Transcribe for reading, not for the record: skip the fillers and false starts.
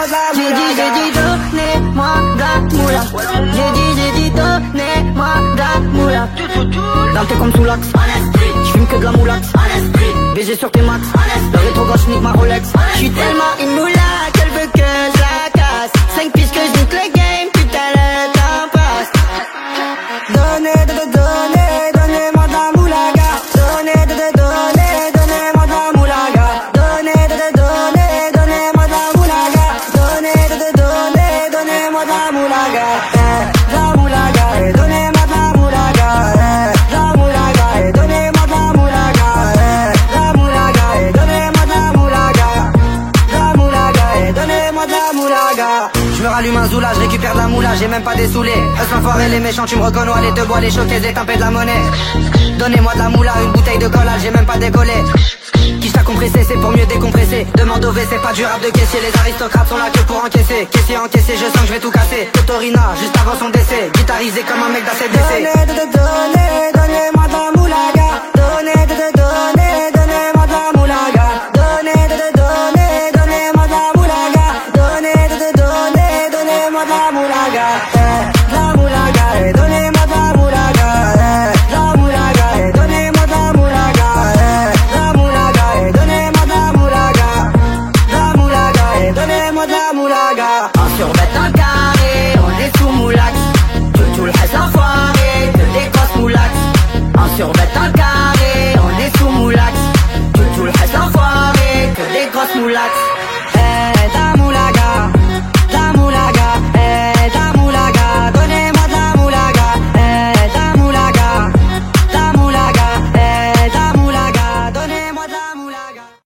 J'ai dit donnez-moi de la moula. J'ai dit donnez-moi de la moula. Dans tes comme sous l'axe, j'fume que de la moulax. BG sur tes max, le rétro gauche nique ma Rolex. J'suis tellement une moula qu'elle veut que je la casse. 5 pistes que je nique le game, putain le temps passe. Donnez-moi de la moulaga. Donnez-moi de la moulaga. Donnez-moi de la moulaga. Donnez-moi de la moulaga. La moulaga, donnez-moi de la moulaga. La moulaga, donnez-moi de la moulaga. La moulaga, donnez-moi de la moulaga. La moulaga, donnez-moi de la moulaga. Je me rallume un zoula, je récupère de la moula, j'ai même pas des saoulés. L'enfoiré, les méchants, tu me reconnais, les te bois, les choqués, et taper de la monnaie. Donnez-moi de la moula, une bouteille de cola, j'ai même pas décollé. Qui t'a compressé, c'est pour mieux décompresser. Demande au WC, pas du rap de caissier. Les aristocrates sont là que pour encaisser. Caissier encaissé, je sens que je vais tout casser. Totorina, juste avant son décès. Guitarisé comme un mec d'ACDC. Donnez-moi de la moulaga. Donnez-moi de la moulaga. Donnez-moi de la moulaga. Donnez-moi de la moulaga. La moulaga, donnez-moi de la moulaga. La moulaga, donnez-moi de la moulaga. La moulaga, donnez-moi de la moulaga. La moulaga, donnez-moi de la moulaga. On survêt un carré, on est sous moulax. Tout le reste enfoiré, que des grosses moulax. On survêt un carré, on est sous moulax. Tout le reste enfoiré, que des grosses moulax.